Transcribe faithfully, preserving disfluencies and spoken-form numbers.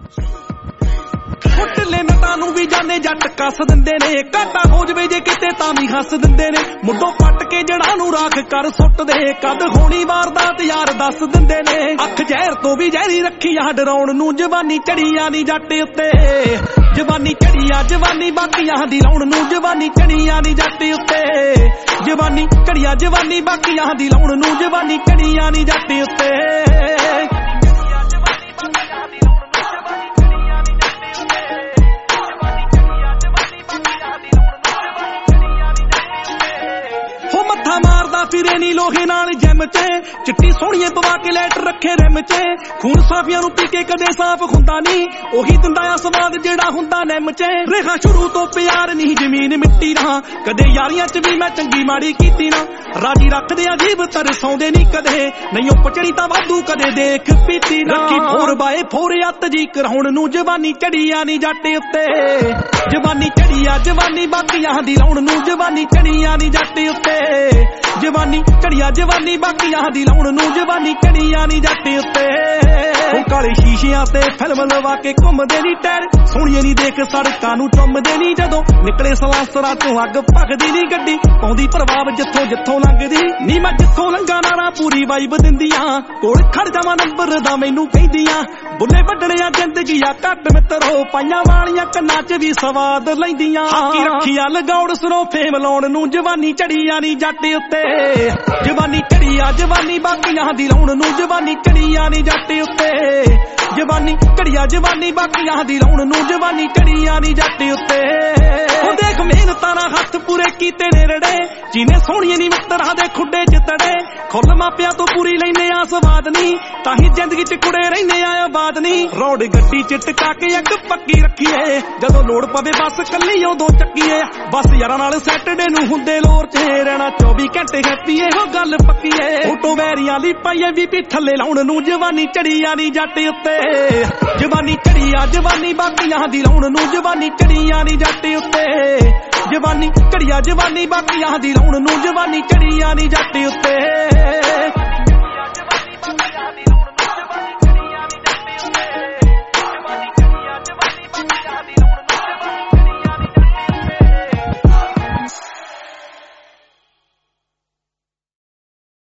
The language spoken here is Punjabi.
ਢਿੱਲੇ ਨਟਾਂ ਨੂੰ ਵੀ ਜਾਨੇ ਜੱਟ ਕੱਸ ਦਿੰਦੇ ਨੇ, ਘਾਟਾ ਹੋ ਜਵੇ ਜੇ ਕਿਤੇ ਤਾਂ ਵੀ ਹੱਸ ਦਿੰਦੇ ਨੇ। ਮੁੱਢੋਂ ਪੱਟ ਕੇ ਜੜਾਂ ਨੂੰ ਰਾਖ ਕਰ ਸੁੱਟਦੇ, ਕਦ ਹੋਣੀ ਵਾਰਦਾਤ ਯਾਰ ਦੱਸ ਦਿੰਦੇ ਨੇ। ਅੱਖ ਜ਼ਹਿਰ ਤੋਂ ਵੀ ਜ਼ਹਿਰੀ ਰੱਖੀ ਆ ਡਰਾਉਣ ਨੂੰ, ਜਵਾਨੀ ਚੜੀ ਆ ਨੀ ਜੱਟ ਉੱਤੇ। ਜਵਾਨੀ ਚੜੀ ਆ ਜਵਾਨੀ ਬਾਕੀਆਂ ਦੀ ਲਾਉਣ ਨੂੰ, ਜਵਾਨੀ ਚੜੀ ਆ ਨੀ ਜੱਟ ਉੱਤੇ। ਜਵਾਨੀ ਚੜੀ ਆ ਜਵਾਨੀ ਬਾਕੀਆਂ ਦੀ ਲਾਉਣ ਨੂੰ, ਜਵਾਨੀ ਚੜੀ ਆ ਨੀ ਜੱਟ ਉੱਤੇ। ਮੱਥਾ ਮਾਰਦਾ ਫਿਰੇ ਨੀ ਲੋਹੇ ਨਾਲ ਜਿਮ ਚ, ਚਿੱਟੀ ਸੋਹਣੀਏ ਪਵਾ ਕੇ ਲੈਟ ਰੱਖੇ ਰਿਮ ਚ। ਖੂਨ ਸਾਫੀਆਂ ਨੂੰ ਪੀ ਕੇ ਕਦੇ ਸਾਫ ਹੁੰਦਾ ਨੀ, ਉਹੀ ਦਿੰਦਾ ਆ ਸਵਾਦ ਜਿਹੜਾ ਹੁੰਦਾ ਨਿੰਮ ਚ। ਰਿਹਾ ਸ਼ੁਰੂ ਤੋਂ ਪਿਆਰ ਨਹੀਂ ਜ਼ਮੀਨ ਮਿੱਟੀ ਨਾ, ਕਦੇ ਯਾਰੀਆਂ ਚ ਵੀ ਮੈਂ ਚੰਗੀ ਮਾੜੀ ਕੀਤੀ ਨਾ। ਰਾਜੀ ਰੱਖਦੇ ਆ ਜੀਬ ਤਰਸਾਉਂਦੇ ਨੀ ਕਦੇ, ਨਹੀਂ ਉਹ ਪਚੜੀ ਤਾਂ ਵਾਧੂ ਕਦੇ ਦੇਖ ਪੀਤੀ ਨਾ। ਰੱਖੀ ਫੋਰ ਬਾਏ ਫੋਰ ਅੱਤ ਜੀ ਕਰਾਉਣ ਨੂੰ, ਜਵਾਨੀ ਚੜੀ ਆ ਨੀ ਜੱਟ ਉੱਤੇ। ਜਵਾਨੀ ਚੜੀ ਆ ਜਵਾਨੀ ਬਾਕੀਆਂ ਦੀ ਲਾਉਣ ਨੂੰ, ਜਵਾਨੀ ਚੜੀ ਆ ਨੀ ਜੱਟ ਉੱਤੇ। ਜਵਾਨੀ ਚੜੀ ਆ ਜਵਾਨੀ ਬਾਕੀਆਂ ਦੀ ਲਾਉਣ ਨੂੰ, ਜਵਾਨੀ ਚੜੀ ਆ ਨੀ ਜੱਟ ਉੱਤੇ। ਉਹ ਕਾਲੇ ਸ਼ੀਸ਼ਿਆਂ ਤੇ ਫਿਲਮ ਲਵਾ ਕੇ ਘੁੰਮਦੇ ਨੀ ਟਾਇਰ, ਸੋਹਣੀਏ ਨੀ ਦੇਖ ਸੜਕਾਂ ਨੂੰ ਚੁੰਮਦੇ ਨੀ। ਜਦੋਂ ਨਿਕਲੇ ਸਲਾਂਸਰਾਂ ਚੋਂ ਅੱਗ ਭਖਦੀ ਨੀ ਗੱਡੀ, ਪਾਉਂਦੀ ਪ੍ਰਭਾਵ ਜਿੱਥੋਂ ਜਿੱਥੋਂ ਲੰਘਦੀ ਨੀ। ਮੈਂ ਜਿੱਥੋਂ ਲੰਘਾ ਨਾਰਾ ਪੂਰੀ ਵਾਈਬ ਦਿੰਦੀਆਂ, ਕੋਲ ਖੜ ਜਾਵਾਂ ਨੰਬਰ ਦਾ ਮੈਨੂੰ ਕਹਿੰਦੀਆਂ। ਬੁੱਲੇ ਵੱਢਣਿਆ ਜ਼ਿੰਦਗੀ ਆ ਘੱਟ ਮਿੱਤਰੋ, ਪਾਈਆਂ ਵਾਲੀਆਂ ਕੰਨਾਂ ਚ ਵੀ ਸਵਾਦ ਲੈਂਦੀਆਂ। ਹਾਕੀ ਰੱਖੀਆਂ ਲਗਾਉਣ ਸਰੋਂ ਫੇਮ ਲਾਉਣ ਨੂੰ, ਜਵਾਨੀ ਚੜੀ ਆ ਨੀ ਜੱਟ ਉੱਤੇ। ਜਵਾਨੀ ਚੜੀ ਆ ਜਵਾਨੀ ਬਾਕੀਆਂ ਦੀ ਲਾਉਣ ਨੂੰ, ਜਵਾਨੀ ਚੜੀ ਆ ਨੀ ਜੱਟ ਉੱਤੇ। ਜਵਾਨੀ ਚੜੀ ਆ ਜਵਾਨੀ ਬਾਕੀਆਂ ਦੀ ਲਾਉਣ ਨੂੰ, ਜਵਾਨੀ ਚੜੀ ਆ ਨੀ ਜੱਟ ਉੱਤੇ। ਉਹ ਦੇਖ ਮਿਹਨਤਾਂ ਨਾਲ ਹੱਥ ਪੂਰੇ ਕੀਤੇ ਨੇ ਰੜੇ, ਜਿਹਨੇ ਸੋਹਣੀਏ ਨੀ ਮਿੱਤਰਾਂ ਦੇ ਖੁੱਡੇ ਚ ਤੜੇ। ਖੁੱਲ ਮਾਪਿਆਂ ਤੋਂ ਪੂਰੀ ਲੈਨੇ ਆ ਸਵਾਦ ਨੀ, ਤਾਂ ਹੀ ਜ਼ਿੰਦਗੀ ਚ ਕੁੜੇ ਰਹਿੰਦੇ ਆ ਆਬਾਦ ਨੀ। ਰੋਡ ਗੱਡੀ ਚ ਟਿਕਾ ਕੇ ਇੱਕ ਪੱਕੀ ਰੱਖੀਏ, ਜਦੋਂ ਲੋੜ ਪਵੇ ਬਸ ਕੱਲੀ ਉਦੋਂ ਚੱਕੀਏ। ਬਸ ਯਾਰਾਂ ਨਾਲ ਸੈਟਰਡੇ ਨੂੰ ਹੁੰਦੇ ਲੋਰ ਚ ਰਹਿਣਾ, ਚੌਵੀ ਘੰਟੇ ਹੈਪੀ ਇਹੋ ਗੱਲ ਪੱਕੀ ਏ। ਫੋਟੋ ਵੈਰੀਆਂ ਲਈ ਪਾਈਏ ਵੀ ਪੀ ਥੱਲੇ ਲਾਉਣ ਨੂੰ, ਜਵਾਨੀ ਚੜੀ ਆ ਨੀ ਜੱਟ ਉੱਤੇ। ਜਵਾਨੀ ਚੜੀ ਆ ਜਵਾਨੀ ਬਾਕੀਆਂ ਦੀ ਲਾਉਣ ਨੂੰ, ਜਵਾਨੀ ਚੜੀ ਆ ਨੀ ਜੱਟ ਉੱਤੇ। ਜਵਾਨੀ ਚੜੀ ਆ ਜਵਾਨੀ ਬਾਕੀਆਂ ਦੀ ਲਾਉਣ ਨੂੰ, ਜਵਾਨੀ ਚੜੀ ਆ ਨੀ ਜੱਟ ਉੱਤੇ।